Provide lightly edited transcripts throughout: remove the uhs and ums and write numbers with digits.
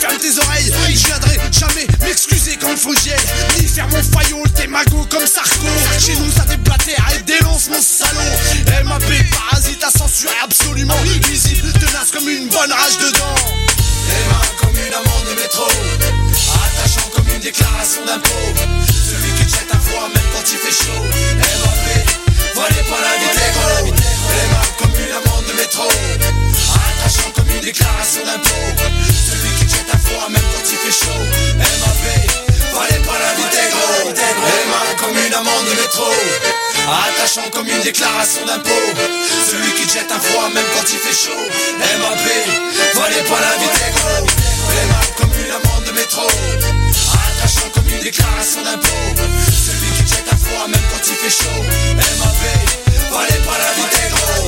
ferme tes oreilles. Je viendrai jamais m'excuser quand faut que j'y aille, ni faire mon faillot, t'es magot comme Sarko. Chez nous ça déblatère et dénonce mon salaud. MAP, parasite à censurer absolument. Visible, tenace comme une bonne rage dedans. Aimable comme une amende de métro, attachant comme une déclaration d'impôt. Celui qui te jette un froid même quand il fait chaud. MAP, voilé par la vie des gros. Aimable comme une amende de métro, attachant comme une déclaration d'impôt. Celui qui te jette un froid même quand il fait chaud. MAP, voilé par la vie des gros. Aimable comme une amende de métro, attachant comme une déclaration d'impôt. Celui qui te jette un froid même quand il fait chaud. MAP, voilé par la vie des gros. Aimable comme une amende de métro, attachant comme une déclaration d'impôt. Celui qui te jette un froid même quand il fait chaud. MAP, voilé par la vie des gros.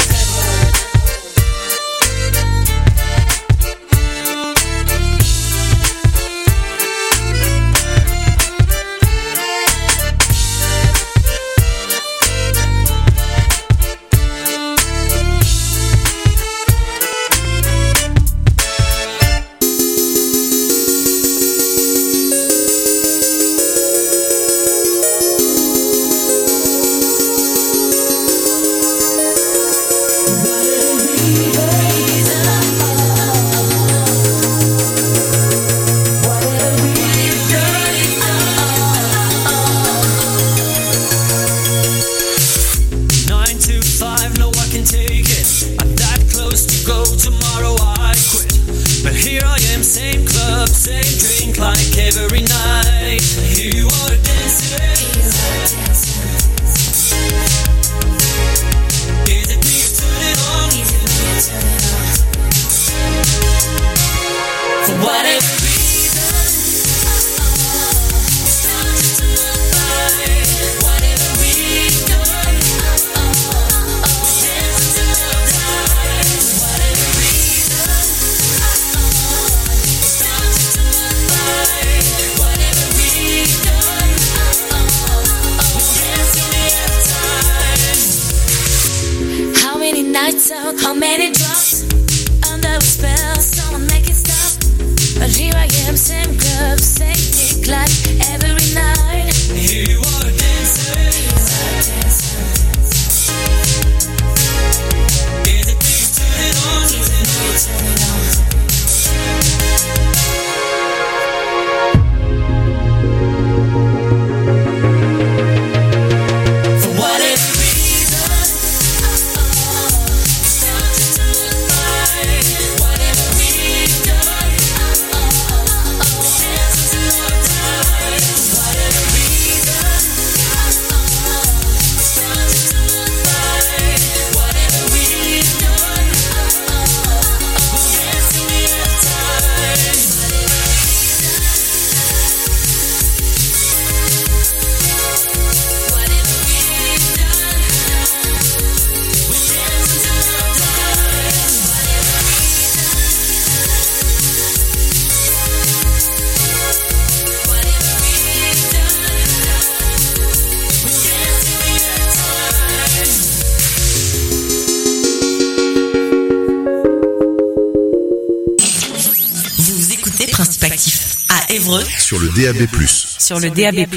Sur le DAB+. Sur le DAB+.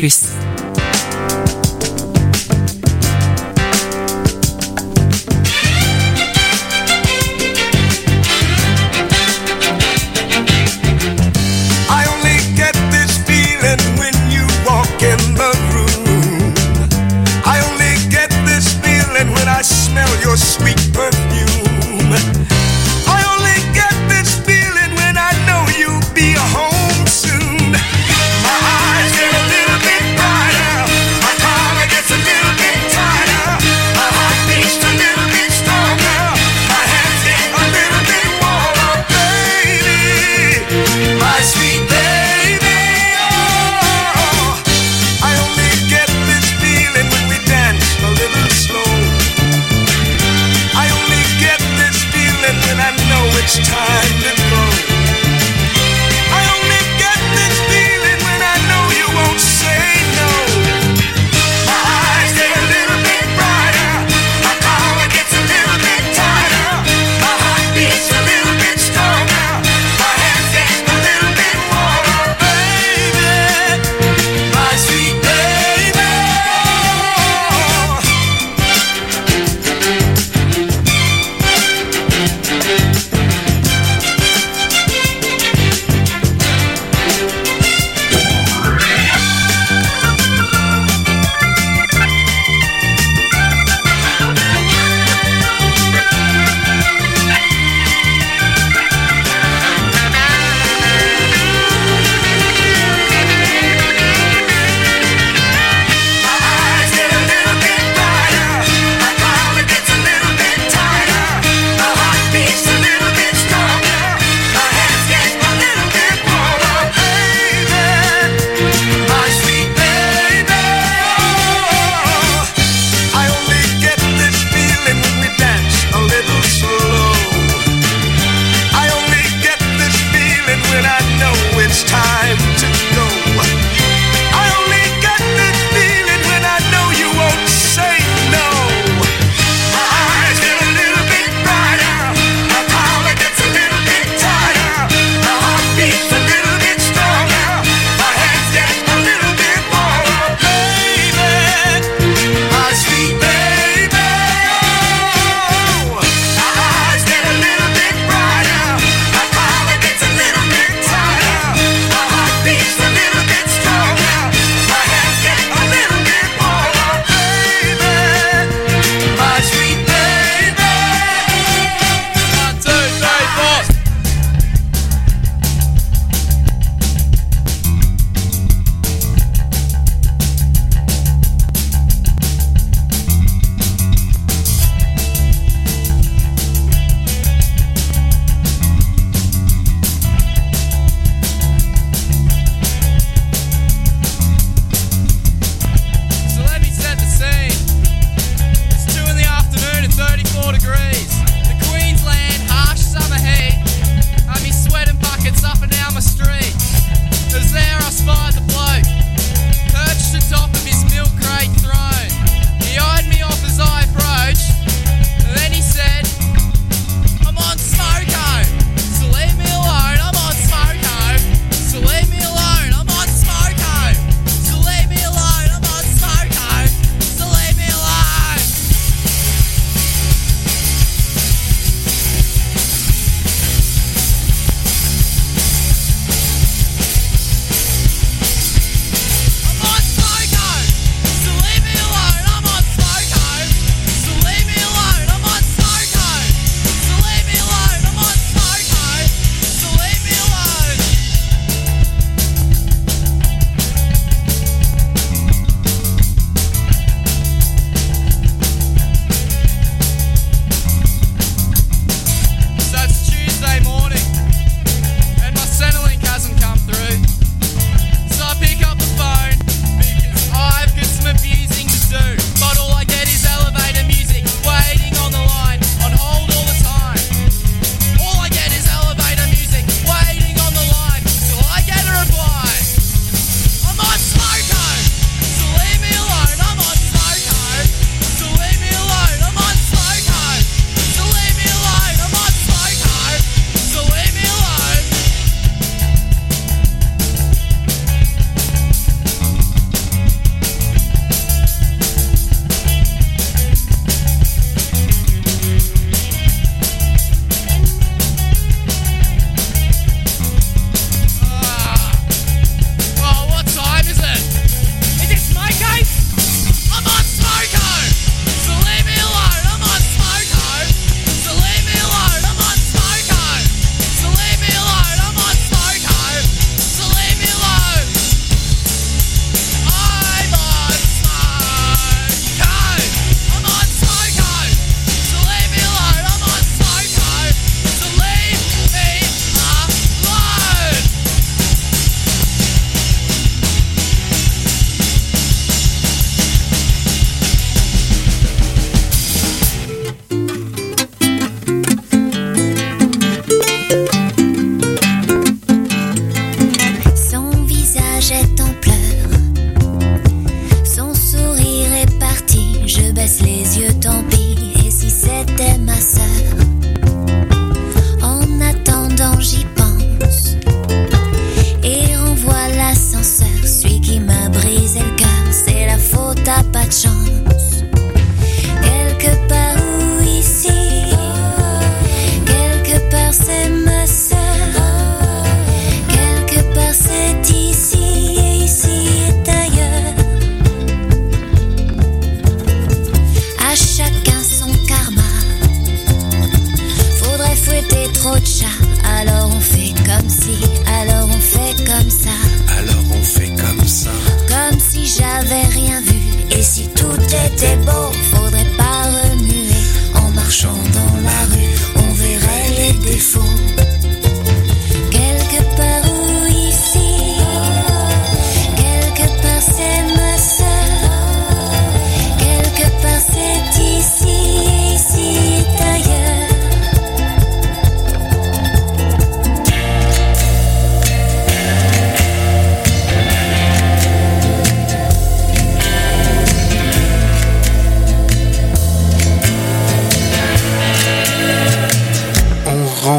Home soon. My eyes get a little bit bright.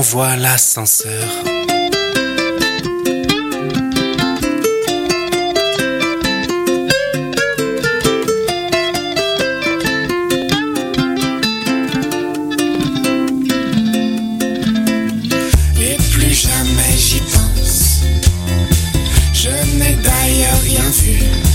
voit l'ascenseur. Et plus jamais j'y pense. Je n'ai d'ailleurs rien vu.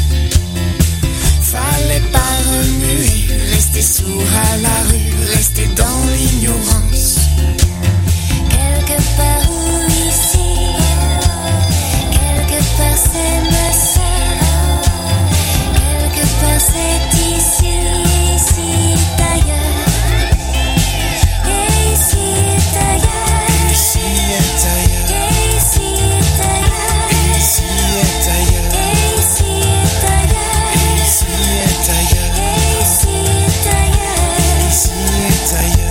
Fallait pas remuer, rester sourd à la rue, rester dans l'ignorance. Quelque part ici, quelque part c'est ma sœur, quelque part c'est ici, ici est ailleurs, et ici est ailleurs, Ici est ailleurs, et ici est ailleurs, ici est ailleurs, et ici est ailleurs, ici est ailleurs, et ici est ailleurs. ici est ailleurs.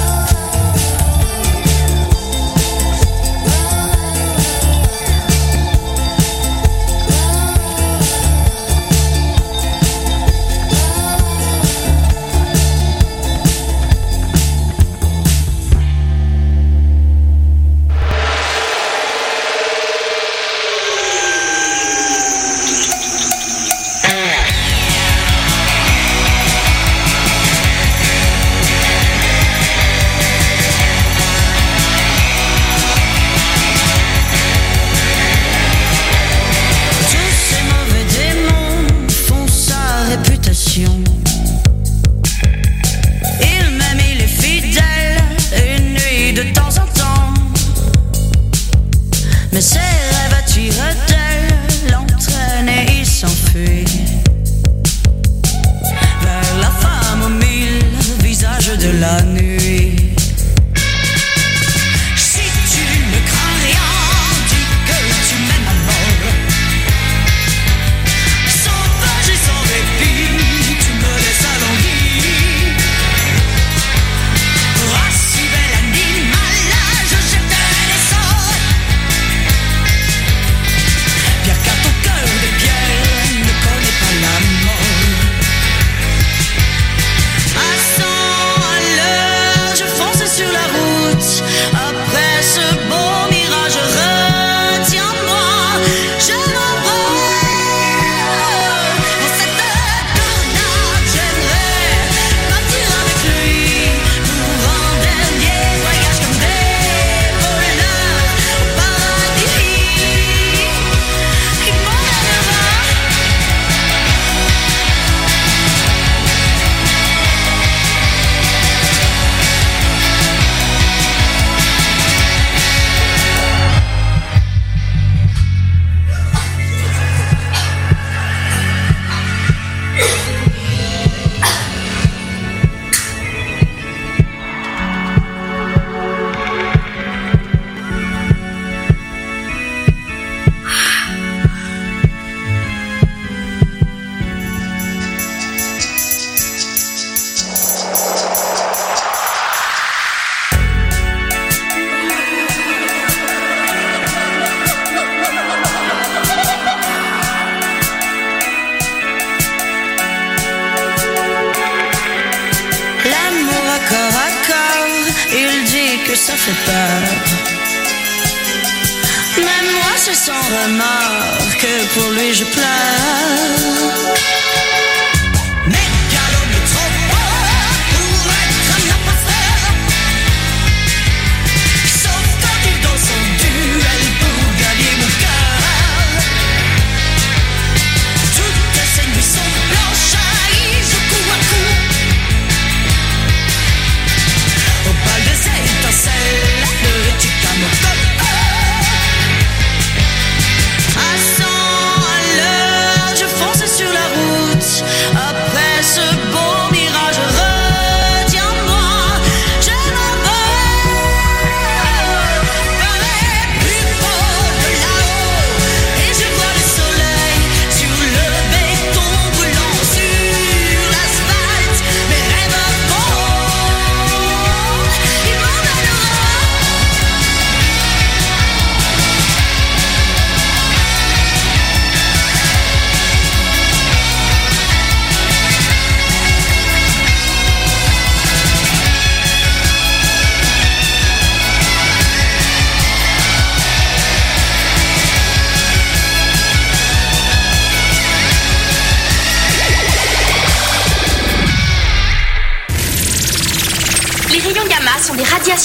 Tous ces mauvais démons font sa réputation. Il m'aime, il est fidèle, une nuit de temps en temps. Mais ses rêves attirent d'elle, l'entraînent et il s'enfuit vers la femme aux mille visages de la nuit. Si tu ne crains rien, dis que tu m'aimes à mort. Sauvage et sans répit, tu me laisses alanguir. Pour un si bel animal, je jetterai des sorts. Bien qu'à ton cœur de pierre ne connaît pas la mort. À 100 à l'heure, je fonce sur la route. Après ce beau mirage, retiens-moi, je m'envole. Dans cette tornade, j'aimerais partir avec lui pour un dernier voyage comme des voleurs au paradis qui m'emmènera. L'amour à corps, il dit que ça fait peur. Même moi c'est sans remords que pour lui je pleure. Mais galop est trop fort pour être un imposteur. Sauf quand il danse son duel pour gagner mon cœur. Toutes ces nuits sont blanches, il joue coup à coup. Au bal des étincelles, le Chicamoco. À 100 à l'heure, je fonce sur la route. Après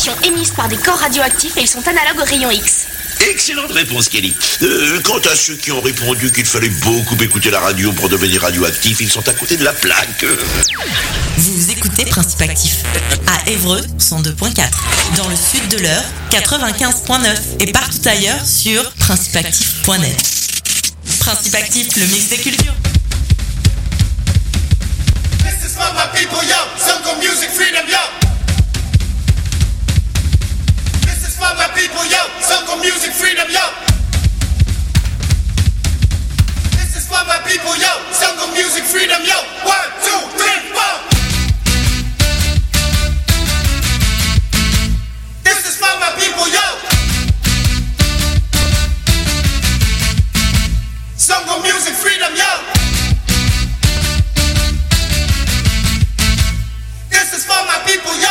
radiations émises par des corps radioactifs et ils sont analogues aux rayons X. Excellente réponse, Kelly. Quant à ceux qui ont répondu qu'il fallait beaucoup écouter la radio pour devenir radioactif, ils sont à côté de la plaque. Vous écoutez Principe Actif à Évreux 102.4, dans le sud de l'Eure 95.9 et partout ailleurs sur principeactif.net. Principe Actif, le mix des cultures. This is for my people, yo. Some music freedom, yo. This is for my people, yo. Some music freedom, yo. This is for my people, yo. Some music freedom, yo. 1, 2, 3, 4. This is for my people, yo. Some music freedom, yo. This is for my people, yo.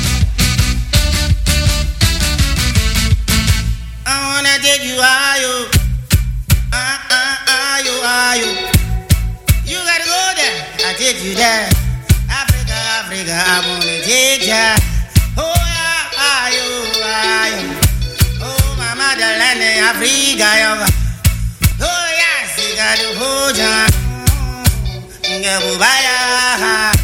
I wanna take you higher. You gotta go there. I take you there. Africa, Africa, I wanna take ya. Oh yeah, higher. Oh my motherland, Africa, yo. Oh yes, you gotta hold ya. Ngabubaya.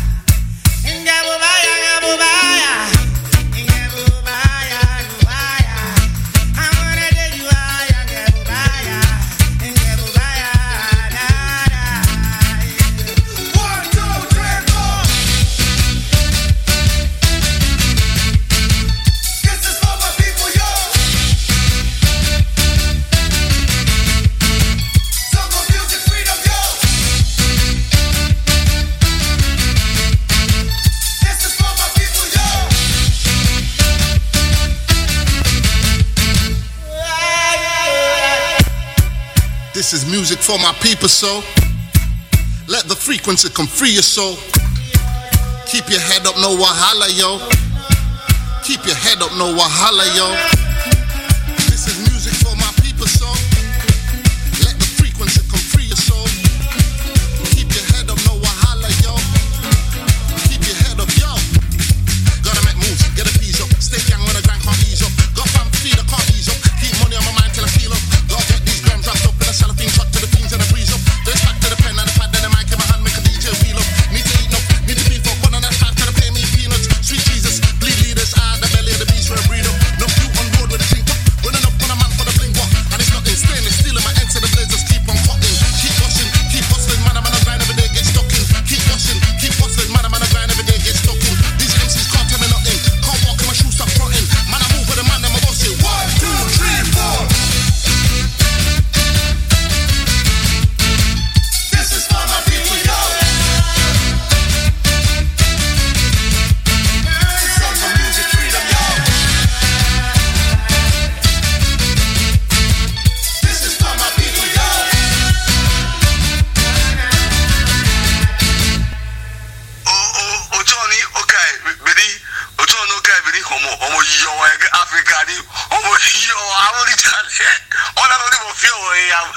This is music for my people, so let the frequency come free your soul. Keep your head up, no wahala, yo. Keep your head up, no wahala, yo. This is music for my people, so let the frequency come free your soul. Keep your head up, no wahala, yo. Keep your head up, yo. Gotta make moves, get a piece up. Stay young when the grind can't ease up. Got fam feed, I can't ease up. Keep money on my mind till I feel up. Gotta get these grams wrapped up in a cellophane shot to the fiends and a breeze up. Then back to the pen and the pad, then the mic in my hand, make a DJ wheel up. Need to eat up, need to beef up. One on that five, trying to pay me peanuts. Sweet Jesus, bleed leaders, the belly of the beast where I breed up. No few on road with a drink up. Running up on a man for the bling walk. And it's nothing, stainless steel in my ends to the blazers. Keep on cutting, keep washing, keep hustling. Man, I'm on a grind every day, get stuck in. Keep washing, keep hustling. Man, I'm on a grind every day, get stuck in. These MCs can't tell me nothing. Can't walk in my shoes, stop fronting. Man, I move with a man, then my boss say 1, 2, 3, 4. This is for my people, yo. Some music freedom, yo. This is for my people, yo. Johnny, okay, Billy, John, okay, Billy, homo, yo, Africa, homo, yo, I will tell you. All I don't feel where I am.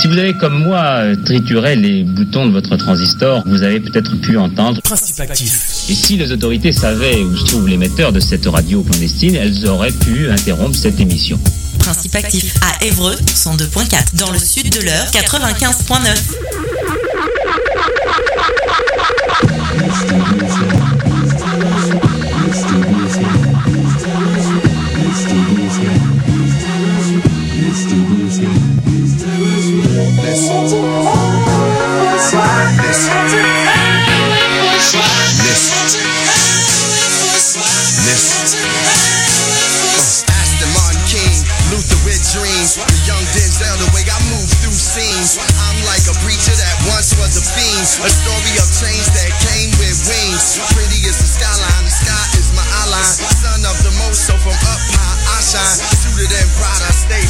Si vous avez comme moi trituré les boutons de votre transistor, vous avez peut-être pu entendre Principe Actif. Et si les autorités savaient où se trouve l'émetteur de cette radio clandestine, elles auraient pu interrompre cette émission. Principe Actif à Évreux 102.4, dans le sud de l'Eure 95.9. Aston Martin King, Luther with dreams. The young Denzel, the way I move through scenes. I'm like a preacher that once was a fiend. A story of change that came with wings. Pretty is the skyline, the sky is my eye line. Son of the most, so from up high I shine. Suited and proud, I stay